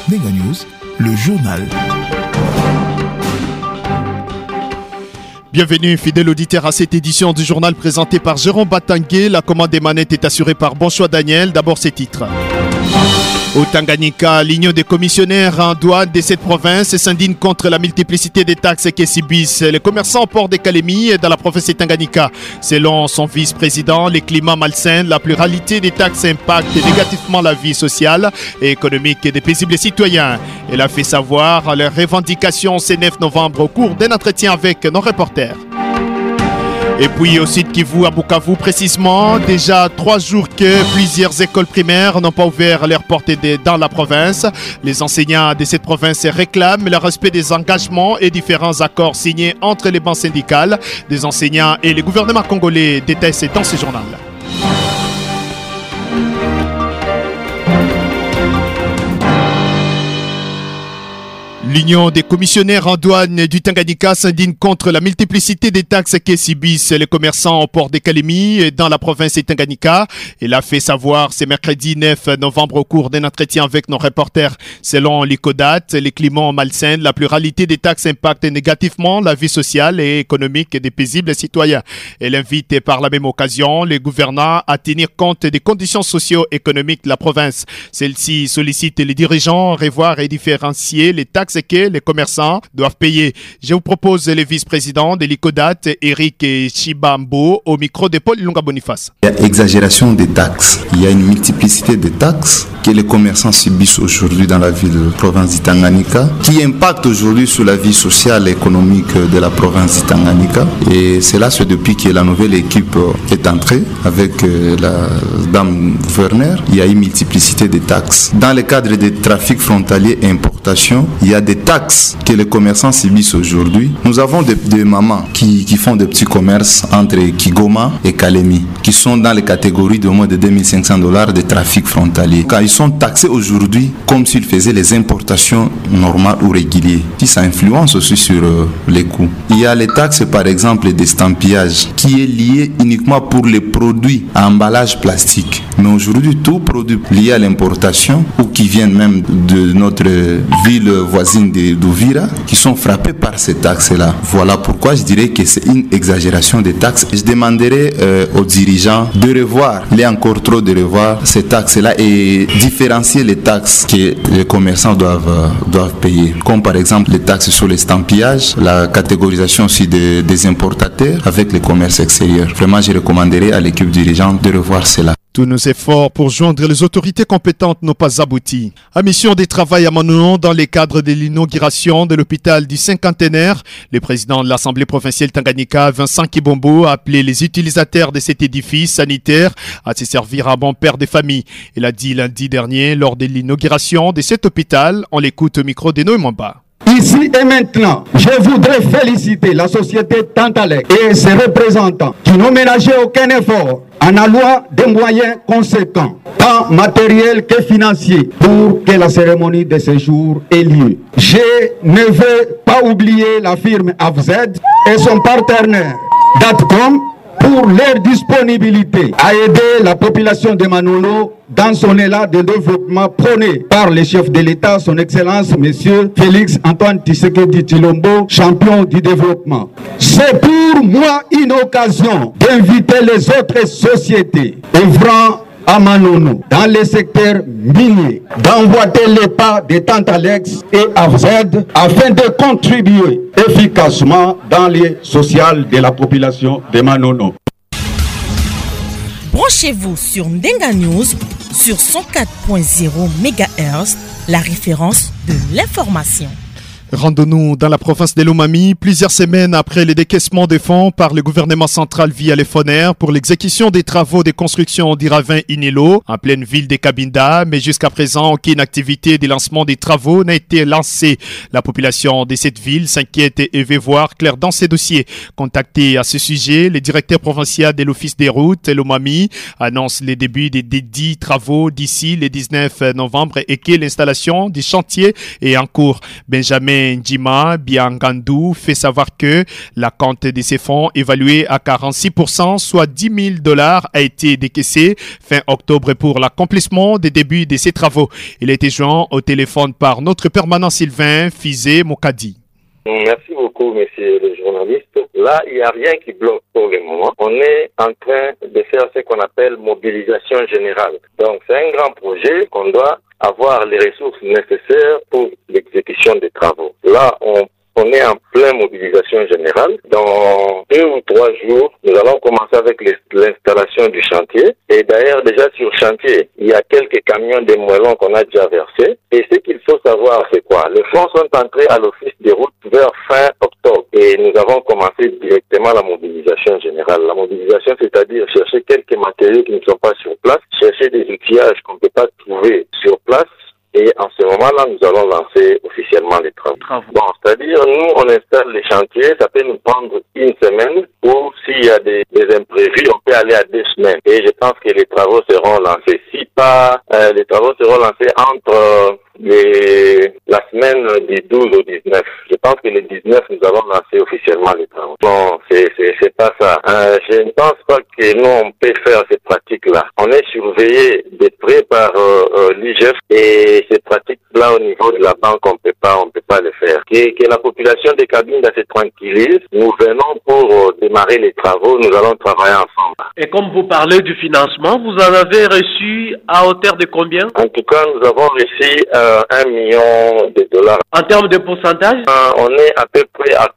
Ndenga News, le journal. Bienvenue, fidèle auditeur, à cette édition du journal présenté par Jérôme Batangué. La commande des manettes est assurée par Bonchois Daniel. D'abord, ces titres. Au Tanganyika, l'Union des commissionnaires en douane de cette province s'indigne contre la multiplicité des taxes que subissent les commerçants au port de Kalemi dans la province de Tanganyika. Selon son vice-président, les climats malsains, la pluralité des taxes impactent négativement la vie sociale et économique des paisibles citoyens. Elle a fait savoir leurs revendications ce 9 novembre au cours d'un entretien avec nos reporters. Et puis au sud Kivu, à Bukavu précisément, déjà 3 jours que plusieurs écoles primaires n'ont pas ouvert leurs portes dans la province. Les enseignants de cette province réclament le respect des engagements et différents accords signés entre les banques syndicales des enseignants et le gouvernement congolais. Détails dans ce journal. L'Union des commissionnaires en douane du Tanganyika s'indigne contre la multiplicité des taxes que subissent les commerçants au port de Kalemi dans la province de Tanganyika. Elle a fait savoir ce mercredi 9 novembre au cours d'un entretien avec nos reporters. Selon l'ICODAT, les climats malsains, la pluralité des taxes impacte négativement la vie sociale et économique des paisibles citoyens. Elle invite par la même occasion les gouvernants à tenir compte des conditions socio-économiques de la province. Celle-ci sollicite les dirigeants à revoir et différencier les taxes que les commerçants doivent payer. Je vous propose le vice-président de l'ICODAT, Eric Chibambo, au micro de Paul Lunga Boniface. Il y a exagération des taxes. Il y a une multiplicité de taxes que les commerçants subissent aujourd'hui dans la ville de la province du Tanganyika, qui impactent aujourd'hui sur la vie sociale et économique de la province du Tanganyika. Et c'est là, c'est depuis que la nouvelle équipe est entrée avec la dame gouverneur, il y a une multiplicité de taxes. Dans le cadre des trafics frontaliers et importations, il y a des taxes que les commerçants subissent aujourd'hui. Nous avons des mamans qui font des petits commerces entre Kigoma et Kalemi, qui sont dans les catégories de moins de $2 500 de trafic frontalier. Quand ils sont taxés aujourd'hui comme s'ils faisaient les importations normales ou régulières. Ça influence aussi sur les coûts. Il y a les taxes par exemple d'estampillage qui est lié uniquement pour les produits à emballage plastique. Mais aujourd'hui, tout produit lié à l'importation ou qui viennent même de notre ville voisine d'Uvira qui sont frappés par ces taxes-là. Voilà pourquoi je dirais que c'est une exagération des taxes. Je demanderai aux dirigeants de revoir, il y a encore trop de revoir ces taxes-là et différencier les taxes que les commerçants doivent payer. Comme par exemple les taxes sur l'estampillage, la catégorisation aussi des importateurs avec les commerces extérieurs. Vraiment, je recommanderais à l'équipe dirigeante de revoir cela. Tous nos efforts pour joindre les autorités compétentes n'ont pas abouti. À mission de travail à Manono dans le cadre de l'inauguration de l'hôpital du cinquantenaire, le président de l'Assemblée provinciale Tanganyika, Vincent Kibombo, a appelé les utilisateurs de cet édifice sanitaire à se servir à bon père de famille. Il a dit lundi dernier lors de l'inauguration de cet hôpital. On l'écoute au micro de Noé Mwamba. Ici et maintenant, je voudrais féliciter la société Tantalek et ses représentants qui n'ont ménagé aucun effort en allouant des moyens conséquents, tant matériels que financiers, pour que la cérémonie de séjour ait lieu. Je ne veux pas oublier la firme AFZ et son partenaire Datcom pour leur disponibilité à aider la population de Manono dans son élan de développement prôné par le chef de l'État, son Excellence, Monsieur Félix Antoine Tshisekedi Tshilombo, champion du développement. C'est pour moi une occasion d'inviter les autres sociétés œuvrant à Manono, dans les secteurs miniers, d'emboîter les pas de Tantalex et AFZ afin de contribuer efficacement dans les sociales de la population de Manono. Branchez-vous sur Ndenga News sur 104.0 MHz, la référence de l'information. Rendons-nous dans la province de Lomami, plusieurs semaines après le décaissement des fonds par le gouvernement central via les FONER pour l'exécution des travaux de construction du ravin Inelo en pleine ville de Cabinda, mais jusqu'à présent, aucune activité de lancement des travaux n'a été lancée. La population de cette ville s'inquiète et veut voir clair dans ces dossiers. Contacté à ce sujet, le directeur provincial de l'Office des routes, Lomami, annonce le début des 10 travaux d'ici le 19 novembre et que l'installation du chantier est en cours. Benjamin Alain Ndjima Biangandou fait savoir que la compte de ces fonds évalué à 46%, soit $10,000, a été décaissé fin octobre pour l'accomplissement des débuts de ces travaux. Il a été joint au téléphone par notre permanent Sylvain Fizé Mokadi. Merci beaucoup, monsieur le journaliste. Là, il n'y a rien qui bloque pour le moment. On est en train de faire ce qu'on appelle mobilisation générale. Donc, c'est un grand projet qu'on doit avoir les ressources nécessaires pour l'exécution des travaux. Là, on est en pleine mobilisation générale. Dans 2 ou 3 jours, nous allons commencer avec l'installation du chantier. Et d'ailleurs, déjà sur chantier, il y a quelques camions de moellons qu'on a déjà versés. Et ce qu'il faut savoir, c'est quoi? Les fonds sont entrés à l'office des routes vers fin octobre. Et nous avons commencé directement la mobilisation générale. La mobilisation, c'est-à-dire chercher quelques matériaux qui ne sont pas sur place, chercher des outillages qu'on ne peut pas trouver sur place. Et en ce moment-là, nous allons lancer officiellement les travaux. Bon, c'est-à-dire, nous, on installe les chantiers, ça peut nous prendre 1 semaine, ou s'il y a des imprévus, on peut aller à 2 semaines. Et je pense que les travaux seront lancés. Si pas, les travaux seront lancés entre la semaine du 12 au 19. Je pense que le 19, nous allons lancer officiellement les travaux. Non, c'est pas ça. Je ne pense pas que nous, on peut faire ces pratiques-là. On est surveillé de près par l'IGF et ces pratiques-là au niveau de la banque, on peut pas le faire. Que la population des cabines se tranquillise. Nous venons pour démarrer les travaux. Nous allons travailler ensemble. Et comme vous parlez du financement, vous en avez reçu à hauteur de combien? En tout cas, nous avons reçu $1 million. En termes de pourcentage? On est à peu près à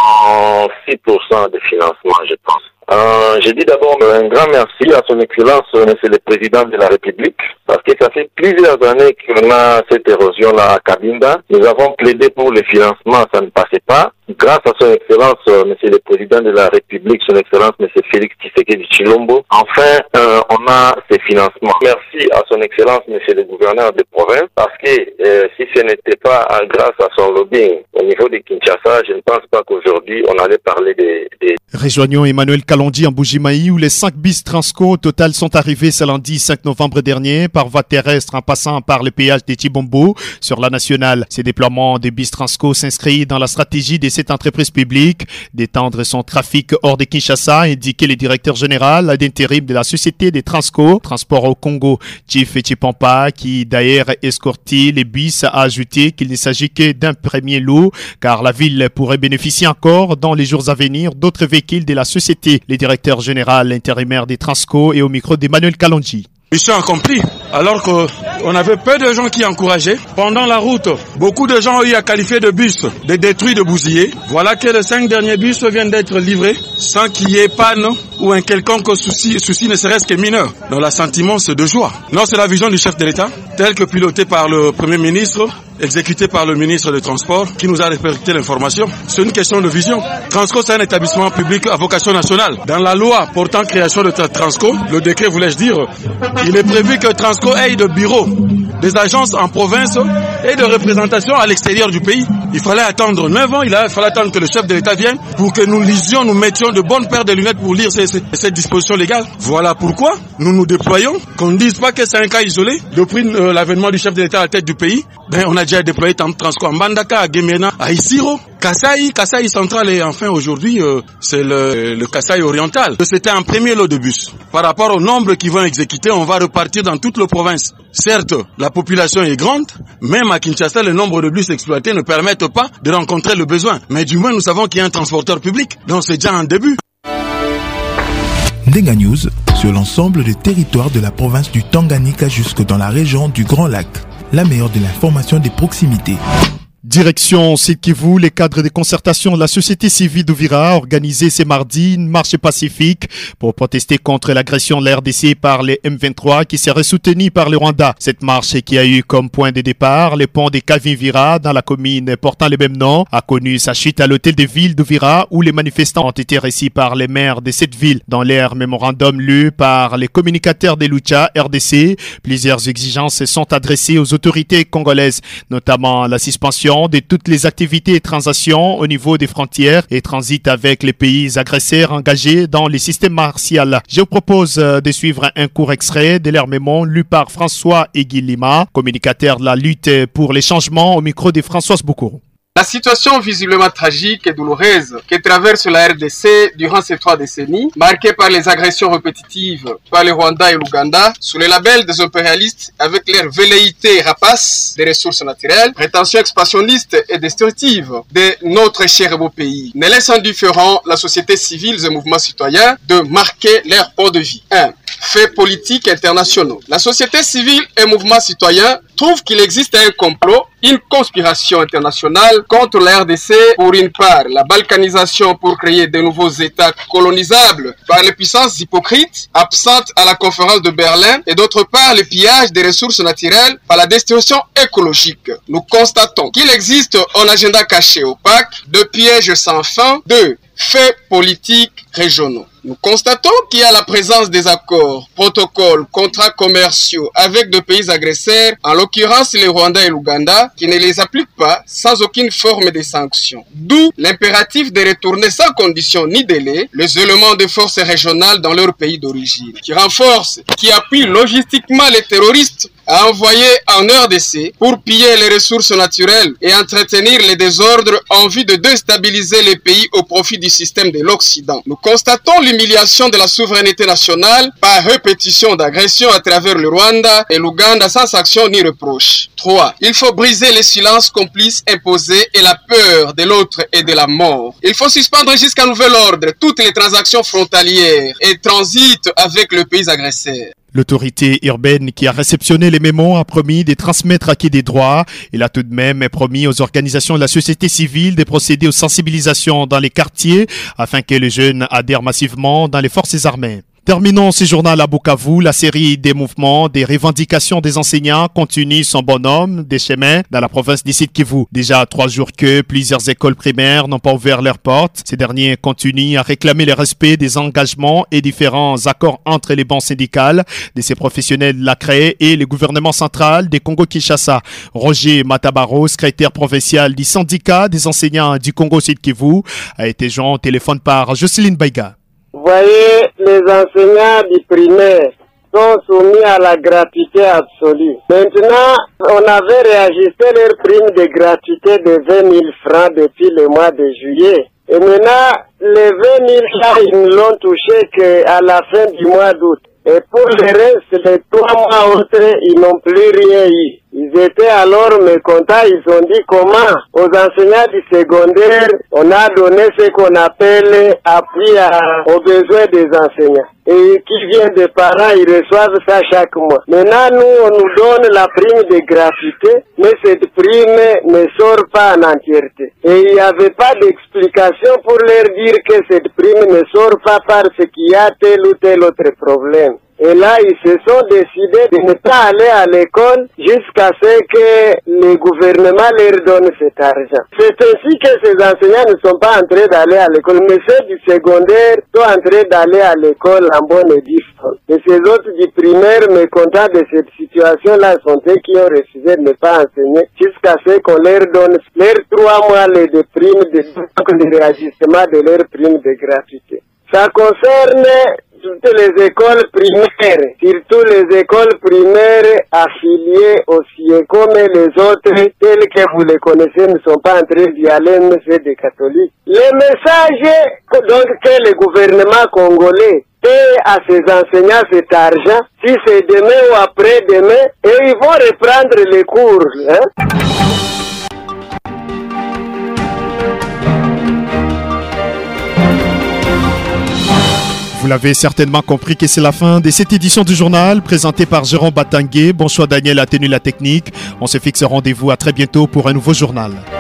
46% de financement, je pense. Je dis d'abord un grand merci à son Excellence, Monsieur le Président de la République, parce que ça fait plusieurs années qu'on a cette érosion-là à Cabinda. Nous avons plaidé pour le financement, ça ne passait pas. Grâce à son Excellence, Monsieur le Président de la République, son Excellence, Monsieur Félix Tshisekedi Tshilombo, enfin, on a ces financements. Merci à son Excellence, Monsieur le Gouverneur de province, parce que si ce n'était pas grâce à son lobbying au niveau de Kinshasa, je ne pense pas qu'aujourd'hui on allait parler des... Rejoignons Emmanuel Kalondi en Bujimaï, où les 5 bis Transco au total sont arrivés ce lundi 5 novembre dernier par voie terrestre en passant par le péage de Tibombo sur la nationale. Ces déploiements des bis Transco s'inscrivent dans la stratégie de cette entreprise publique d'étendre son trafic hors de Kinshasa, indiqué le directeur général d'intérim de la société des Transco, Transport au Congo, Chief Chipampa, qui d'ailleurs escorté les bis, a ajouté qu'il ne s'agit que d'un premier lot, car la ville pourrait bénéficier encore dans les jours à venir d'autres véhicules de la société. Le directeur général intérimaire des Transco est au micro d'Emmanuel Kalonji. Mission accomplie, alors qu'on avait peu de gens qui encourageaient. Pendant la route, beaucoup de gens ont eu à qualifier de bus de détruits, de bousillés. Voilà que les 5 derniers bus viennent d'être livrés sans qu'il y ait panne ou un quelconque souci ne serait-ce que mineur. Donc l'assentiment, c'est de joie. Non, c'est la vision du chef de l'État, telle que pilotée par le Premier ministre, exécuté par le ministre des Transports, qui nous a répercuté l'information. C'est une question de vision. Transco, c'est un établissement public à vocation nationale. Dans la loi portant création de Transco, le décret, voulais-je dire, il est prévu que Transco ait de bureaux, des agences en province et de représentation à l'extérieur du pays. Il fallait attendre 9 ans, il fallait attendre que le chef de l'État vienne pour que nous lisions, nous mettions de bonnes paires de lunettes pour lire ces dispositions légales. Voilà pourquoi nous nous déployons, qu'on ne dise pas que c'est un cas isolé. Depuis l'avènement du chef de l'État à la tête du pays, on a déjà déployé Transco à Mbandaka, à Gemena, à Isiro, Kasai central et enfin aujourd'hui c'est le Kasai oriental. C'était un premier lot de bus. Par rapport au nombre qui vont exécuter, on va repartir dans toute la province. Certes, la population est grande, même à Kinshasa, le nombre de bus exploités ne permettent pas de rencontrer le besoin. Mais du moins, nous savons qu'il y a un transporteur public, donc c'est déjà un début. Ndenga News sur l'ensemble des territoires de la province du Tanganyika jusque dans la région du Grand Lac. La meilleure de l'information des proximités. Direction Sud Kivu, les cadres de concertation de la société civile d'Uvira a organisé ce mardi une marche pacifique pour protester contre l'agression de la RDC par les M23 qui serait soutenue par le Rwanda. Cette marche qui a eu comme point de départ le pont de Kavimvira dans la commune portant le même nom a connu sa chute à l'hôtel de ville d'Uvira où les manifestants ont été reçus par les maires de cette ville. Dans leur mémorandum lu par les communicateurs de Lucha RDC, plusieurs exigences sont adressées aux autorités congolaises, notamment la suspension de toutes les activités et transactions au niveau des frontières et transit avec les pays agresseurs engagés dans les systèmes martiaux. Je vous propose de suivre un court extrait de leur mémo lu par François Egui Lima, communicateur de la lutte pour les changements au micro de Françoise Boukourou. La situation visiblement tragique et douloureuse que traverse la RDC durant ces 3 décennies, marquée par les agressions répétitives par le Rwanda et l'Ouganda, sous le label des impérialistes avec leur velléité rapace des ressources naturelles, prétention expansionniste et destructive de notre cher et beau pays, ne laisse indifférent la société civile et mouvements citoyens de marquer leur point de vie. 1. Faits politiques internationaux. La société civile et mouvements citoyens trouvent qu'il existe un complot, une conspiration internationale contre la RDC pour une part, la balkanisation pour créer de nouveaux États colonisables par les puissances hypocrites absentes à la conférence de Berlin et d'autre part le pillage des ressources naturelles par la destruction écologique. Nous constatons qu'il existe un agenda caché opaque, de pièges sans fin, de faits politiques régionaux. Nous constatons qu'il y a la présence des accords, protocoles, contrats commerciaux avec de pays agresseurs, en l'occurrence le Rwanda et l'Ouganda, qui ne les appliquent pas sans aucune forme de sanction. D'où l'impératif de retourner sans condition ni délai les éléments de force régionales dans leur pays d'origine, qui renforcent, qui appuient logistiquement les terroristes à envoyer en RDC pour piller les ressources naturelles et entretenir les désordres en vue de déstabiliser les pays au profit du système de l'Occident. Nous constatons l'humiliation de la souveraineté nationale par répétition d'agressions à travers le Rwanda et l'Ouganda sans action ni reproche. 3. Il faut briser les silences complices imposés et la peur de l'autre et de la mort. Il faut suspendre jusqu'à nouvel ordre toutes les transactions frontalières et transit avec le pays agresseur. L'autorité urbaine qui a réceptionné les mémos a promis de transmettre acquis des droits. Il a tout de même promis aux organisations de la société civile de procéder aux sensibilisations dans les quartiers afin que les jeunes adhèrent massivement dans les forces armées. Terminons ce journal à Bukavu. La série des mouvements, des revendications des enseignants continue son bonhomme des chemins dans la province du Sud Kivu. Déjà 3 jours que plusieurs écoles primaires n'ont pas ouvert leurs portes. Ces derniers continuent à réclamer le respect des engagements et différents accords entre les bancs syndicales de ces professionnels de la CRE et le gouvernement central des Congo-Kinshasa. Roger Matabaro, secrétaire provincial du syndicat des enseignants du Congo Sud Kivu, a été joint au téléphone par Jocelyne Baïga. Vous voyez, les enseignants du primaire sont soumis à la gratuité absolue. Maintenant, on avait réajusté leur prime de gratuité de 20 000 francs depuis le mois de juillet. Et maintenant, les 20 000 francs, ils ne l'ont touché qu'à la fin du mois d'août. Et pour le reste, les 3 mois autres, ils n'ont plus rien eu. Ils étaient alors mécontents, ils ont dit comment aux enseignants du secondaire, on a donné ce qu'on appelle appui aux besoins des enseignants. Et qui vient des parents, ils reçoivent ça chaque mois. Maintenant, nous, on nous donne la prime de gratuité, mais cette prime ne sort pas en entièreté. Et il n'y avait pas d'explication pour leur dire que cette prime ne sort pas parce qu'il y a tel ou tel autre problème. Et là, ils se sont décidés de ne pas aller à l'école jusqu'à ce que le gouvernement leur donne cet argent. C'est ainsi que ces enseignants ne sont pas en train d'aller à l'école, mais ceux du secondaire sont en train d'aller à l'école en bonne et due forme. Et ces autres du primaire, mécontents de cette situation-là, sont ceux qui ont refusé de ne pas enseigner jusqu'à ce qu'on leur donne leurs 3 mois de primes de réajustement de leurs primes de gratuité. Ça concerne toutes les écoles primaires, surtout les écoles primaires affiliées au CIECO, mais les autres, tels que vous les connaissez, ne sont pas en train d'y aller, mais c'est des catholiques. Le message donc que le gouvernement congolais paie à ses enseignants cet argent, si c'est demain ou après-demain, et ils vont reprendre les cours. Vous l'avez certainement compris que c'est la fin de cette édition du journal présentée par Jérôme Batangué. Bonsoir Daniel a tenu la technique. On se fixe rendez-vous à très bientôt pour un nouveau journal.